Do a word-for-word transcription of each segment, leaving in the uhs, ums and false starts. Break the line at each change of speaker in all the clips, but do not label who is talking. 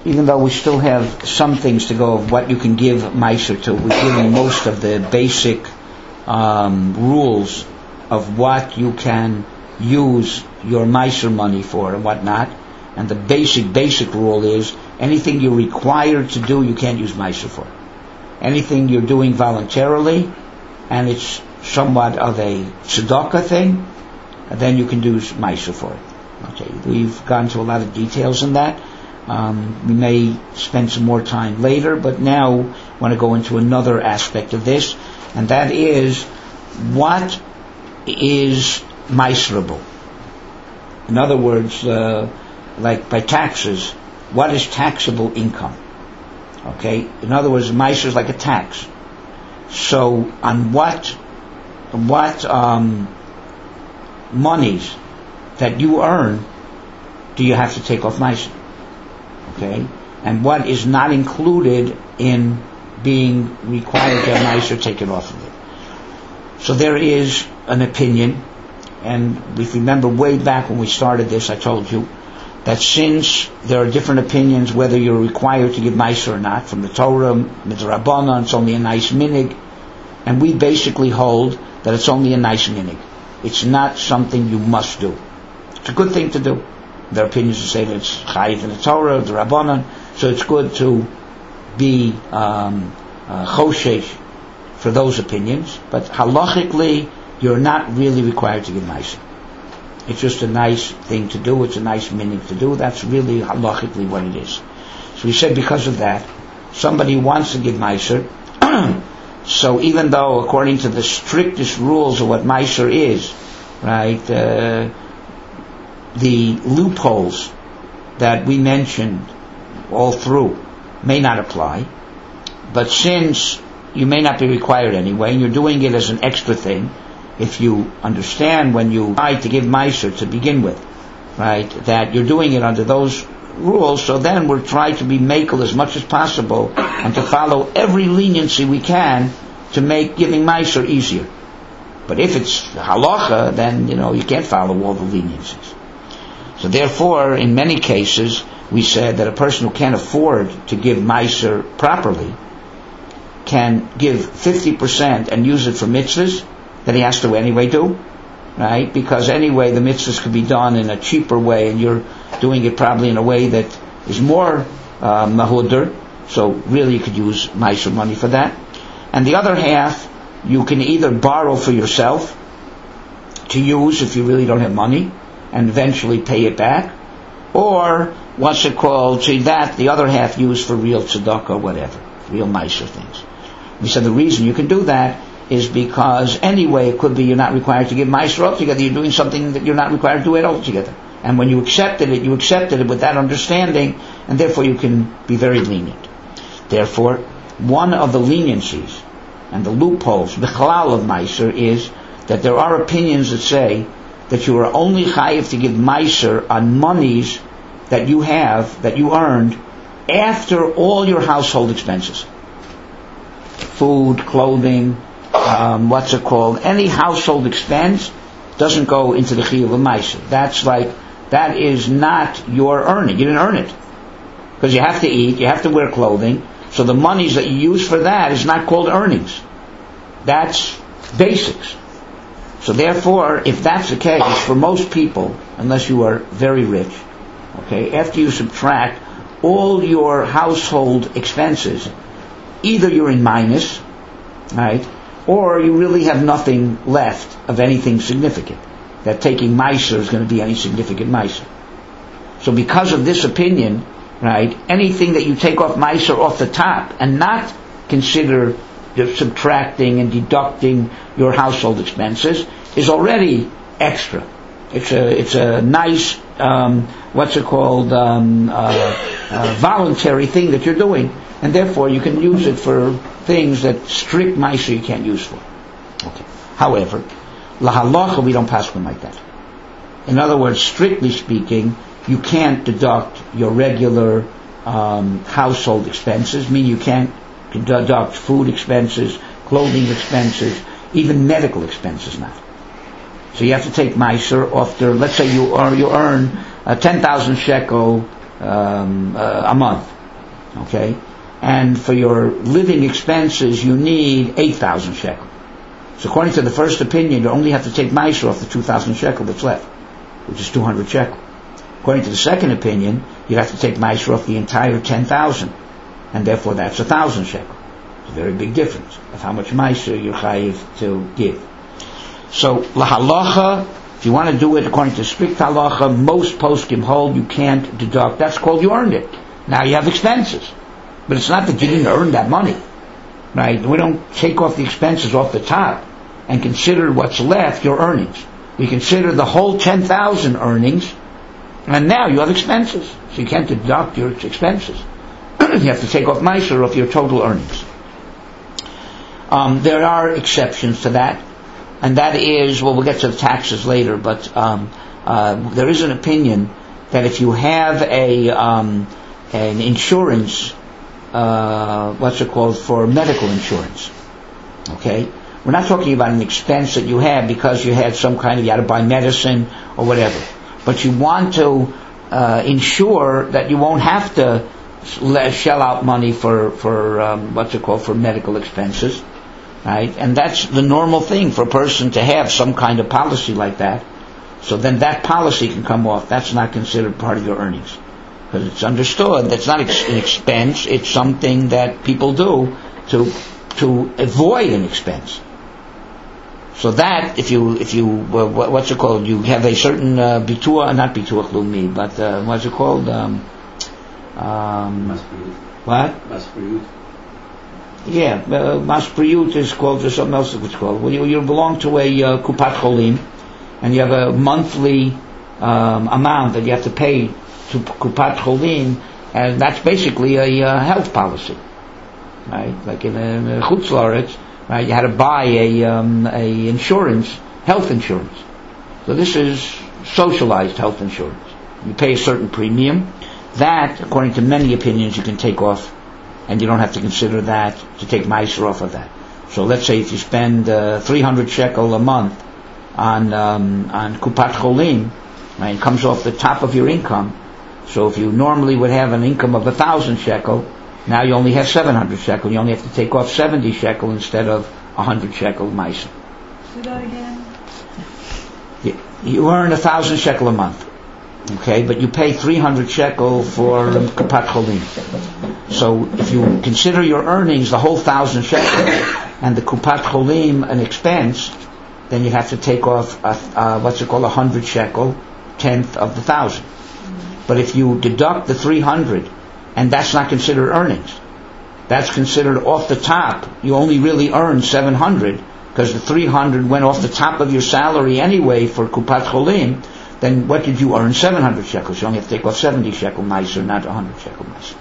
even though we still have some things to go of what you can give Meiser to, we've given most of the basic um, rules of what you can use your Meiser money for and what not. And the basic, basic rule is anything you're required to do, you can't use Meiser for. Anything you're doing voluntarily, and it's somewhat of a tzedakah thing, then you can do Meiser for it. Okay, we've gone to a lot of details in that. Um, we may spend some more time later, but now I want to go into another aspect of this, and that is what is Meiserable. In other words, uh, like by taxes, what is taxable income? Okay, in other words, Meiser is like a tax. So, on what what um, monies that you earn do you have to take off Meiser? Okay, and what is not included in being required to have Meiser taken off of it? So there is an opinion, and if you remember way back when we started this, I told you that since there are different opinions whether you're required to give Meiser or not, from the Torah, Midrabanan, it's only a nice minig, and we basically hold that it's only a nice minig. It's not something you must do. It's a good thing to do. There are opinions that say that it's chayiv in the Torah, the Rabbanan, so it's good to be um, uh, choshesh for those opinions, but halachically you're not really required to give Meiser. It's just a nice thing to do, it's a nice meaning to do, that's really halachically what it is. So we said because of that, somebody wants to give Meiser, so even though according to the strictest rules of what Meiser is, right, uh, the loopholes that we mentioned all through may not apply, but since you may not be required anyway, and you're doing it as an extra thing, if you understand when you try to give Meiser to begin with, right, that you're doing it under those rules, so then we're trying to be makel as much as possible and to follow every leniency we can to make giving Meiser easier. But if it's halacha, then, you know, you can't follow all the leniencies. So therefore, in many cases, we said that a person who can't afford to give Meiser properly can give fifty percent and use it for mitzvahs that he has to anyway do, right? Because anyway the mitzvahs could be done in a cheaper way, and you're doing it probably in a way that is more uh, mahudr, so really you could use Meiser money for that. And the other half, you can either borrow for yourself to use if you really don't have money, and eventually pay it back, or what's it called, see that, the other half used for real tzedakah or whatever, real Meiser things. We said the reason you can do that is because anyway it could be you're not required to give Meiser altogether, you're doing something that you're not required to do it altogether. And when you accepted it, you accepted it with that understanding, and therefore you can be very lenient. Therefore, one of the leniencies and the loopholes, the chalal of Meiser, is that there are opinions that say that you are only chayiv to give Meiser on monies that you have, that you earned, after all your household expenses. Food, clothing, um, what's it called? Any household expense doesn't go into the chiyuv of Meiser. That's like, that is not your earning. You didn't earn it. Because you have to eat, you have to wear clothing, so the monies that you use for that is not called earnings. That's basics. So therefore, if that's the case, for most people, unless you are very rich, okay, after you subtract all your household expenses, either you're in minus, right, or you really have nothing left of anything significant, that taking Meiser is going to be any significant Meiser. So because of this opinion, right, anything that you take off Meiser off the top and not consider subtracting and deducting your household expenses is already extra. It's a it's a nice um, what's it called um, uh, uh, voluntary thing that you're doing, and therefore you can use it for things that strict Meiser you can't use for. Okay. However, lahalacha we don't pass them like that. In other words, strictly speaking, you can't deduct your regular um, household expenses. Meaning you can't deduct food expenses, clothing expenses, even medical expenses now. So you have to take Meiser off their, let's say you, or you earn uh, ten thousand shekel um, uh, a month. Okay? And for your living expenses, you need eight thousand shekel. So according to the first opinion, you only have to take Meiser off the two thousand shekel that's left, which is two hundred shekel. According to the second opinion, you have to take Meiser off the entire ten thousand, and therefore that's one thousand shekel. It's a very big difference of how much Meiser you're chayiv to give. So, lahalacha, if you want to do it according to strict halacha, most poskim hold you can't deduct. That's called you earned it. Now you have expenses. But it's not that you didn't earn that money. Right? We don't take off the expenses off the top and consider what's left your earnings. We consider the whole ten thousand earnings, and now you have expenses. So you can't deduct your expenses. You have to take off Meiser off your total earnings. Um, there are exceptions to that. And that is, well, we'll get to the taxes later, but um, uh, there is an opinion that if you have a um, an insurance, uh, what's it called, for medical insurance, okay? We're not talking about an expense that you had because you had some kind of, you had to buy medicine or whatever. But you want to uh, ensure that you won't have to shell out money for, for um, what's it called, for medical expenses. Right? And that's the normal thing for a person to have some kind of policy like that. So then that policy can come off. That's not considered part of your earnings. Because it's understood that's not ex- an expense, it's something that people do to to avoid an expense. So that, if you, if you uh, what's it called, you have a certain uh, bituah, not bituah lumi, but uh, what's it called? Um, um, what? Yeah, uh, Mas Priyut is called, there's something else it's called. When you, you belong to a uh, Kupat Cholim, and you have a monthly um, amount that you have to pay to Kupat Cholim, and that's basically a uh, health policy, right? Like in, in uh, Chutz La'aretz, right? You had to buy a um, a insurance, health insurance. So this is socialized health insurance. You pay a certain premium. That, according to many opinions, you can take off. And you don't have to consider that to take Meiser off of that. So let's say if you spend uh, three hundred shekel a month on um, on Kupat Cholim, right, it comes off the top of your income. So if you normally would have an income of one thousand shekel, now you only have seven hundred shekel. You only have to take off seventy shekel instead of one hundred shekel Meiser.
Do that again.
You, you earn one thousand shekel a month. Okay, but you pay three hundred shekel for Kupat Cholim. So if you consider your earnings the whole thousand shekel and the Kupat Cholim an expense, then you have to take off a, uh, what's it called, a hundred shekel, tenth of the thousand. But if you deduct the three hundred, and that's not considered earnings, that's considered off the top. You only really earn seven hundred because the three hundred went off the top of your salary anyway for Kupat Cholim. Then what did you earn? seven hundred shekels. You only have to take off seventy shekel Meiser, not one hundred shekel Meiser.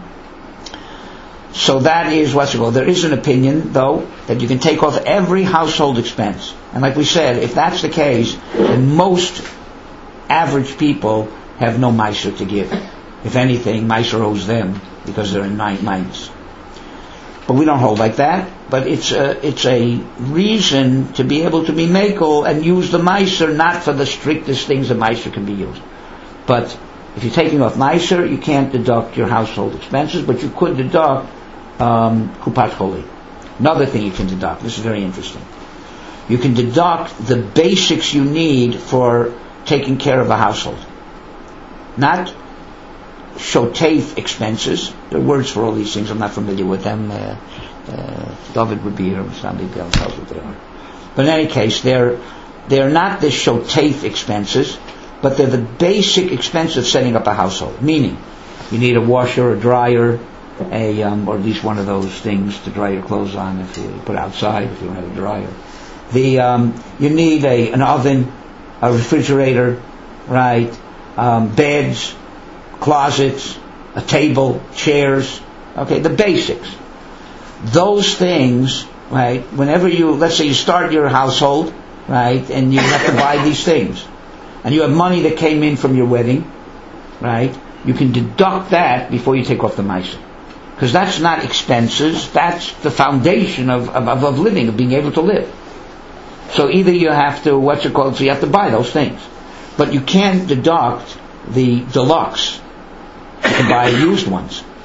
So that is what's it called. There is an opinion, though, that you can take off every household expense. And like we said, if that's the case, then most average people have no Meiser to give. If anything, Meiser owes them because they're in nine minus. But we don't hold like that. But it's a, it's a reason to be able to be makel and use the Meiser, not for the strictest things that Meiser can be used. But if you're taking off Meiser, you can't deduct your household expenses, but you could deduct um, Kupat Cholim. Another thing you can deduct, this is very interesting. You can deduct the basics you need for taking care of a household. Not shoteif expenses. There are words for all these things. I'm not familiar with them. Uh, uh, David would be here. It's not big deal. Tells what they are. But in any case, they're they're not the shoteif expenses, but they're the basic expense of setting up a household. Meaning, you need a washer, a dryer, a um, or at least one of those things to dry your clothes on if you put outside if you don't have a dryer. The um, you need a an oven, a refrigerator, right? Um, beds, closets, a table, chairs. Okay, the basics. Those things, right? Whenever you, let's say you start your household, right, and you have to buy these things, and you have money that came in from your wedding, right? You can deduct that before you take off the Meiser, because that's not expenses. That's the foundation of, of of living, of being able to live. So either you have to, what's it called? So you have to buy those things, but you can't deduct the deluxe. You can buy used ones.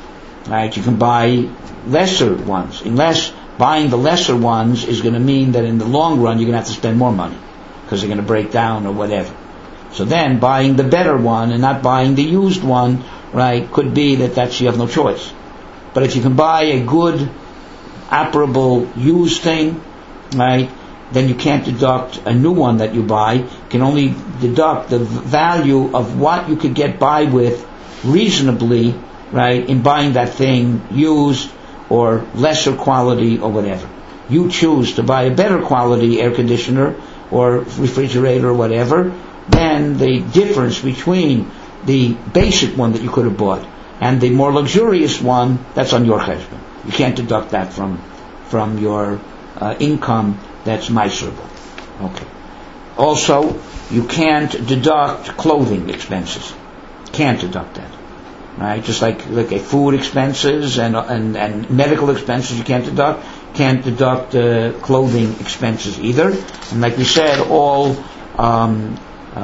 Right? You can buy lesser ones. Unless buying the lesser ones is going to mean that in the long run you're going to have to spend more money because they're going to break down or whatever. So then buying the better one and not buying the used one, right, could be that that's you have no choice. But if you can buy a good, operable used thing, right, then you can't deduct a new one that you buy. You can only deduct the value of what you could get by with reasonably, right, in buying that thing used or lesser quality or whatever. You choose to buy a better quality air conditioner or refrigerator or whatever, then the difference between the basic one that you could have bought and the more luxurious one, that's on your cheshbon. You can't deduct that from from your uh, income that's miserable. Okay. Also, you can't deduct clothing expenses. Can't deduct that. Right? Just like like a food expenses and and and medical expenses you can't deduct. Can't deduct uh, clothing expenses either. And like we said, all um,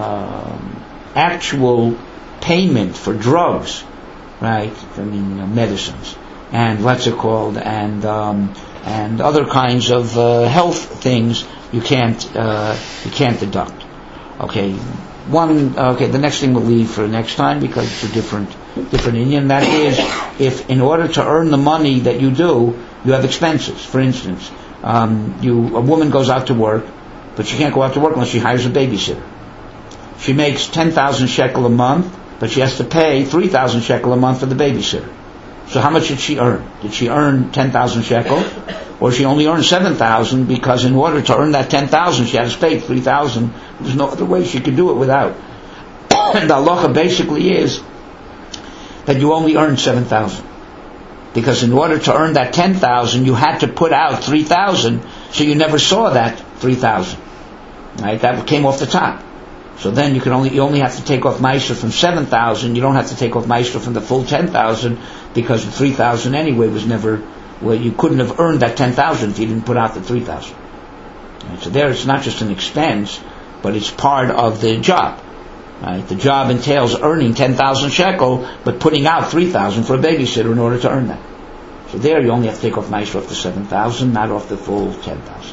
um, actual payment for drugs, right? I mean uh, medicines and what's it called, and um, and other kinds of uh, health things you can't uh, you can't deduct. Okay, one. Okay, the next thing we'll leave for next time because it's a different different Indian. That is, if in order to earn the money that you do, you have expenses. For instance, um, you a woman goes out to work, but she can't go out to work unless she hires a babysitter. She makes ten thousand shekel a month, but she has to pay three thousand shekel a month for the babysitter. So how much did she earn? Did she earn ten thousand shekel, or she only earned seven thousand because in order to earn that ten thousand, she had to pay three thousand. There's no other way she could do it without. And the halacha basically is that you only earned seven thousand. Because in order to earn that ten thousand, you had to put out three thousand, so you never saw that three thousand. Right? That came off the top. So then you can only you only have to take off Meiser from seven thousand. You don't have to take off Meiser from the full ten thousand because the three thousand anyway was never. Well, you couldn't have earned that ten thousand if you didn't put out the three thousand. Right? So there, it's not just an expense, but it's part of the job. Right? The job entails earning ten thousand shekel, but putting out three thousand for a babysitter in order to earn that. So there, you only have to take off Meiser off the seven thousand, not off the full ten thousand.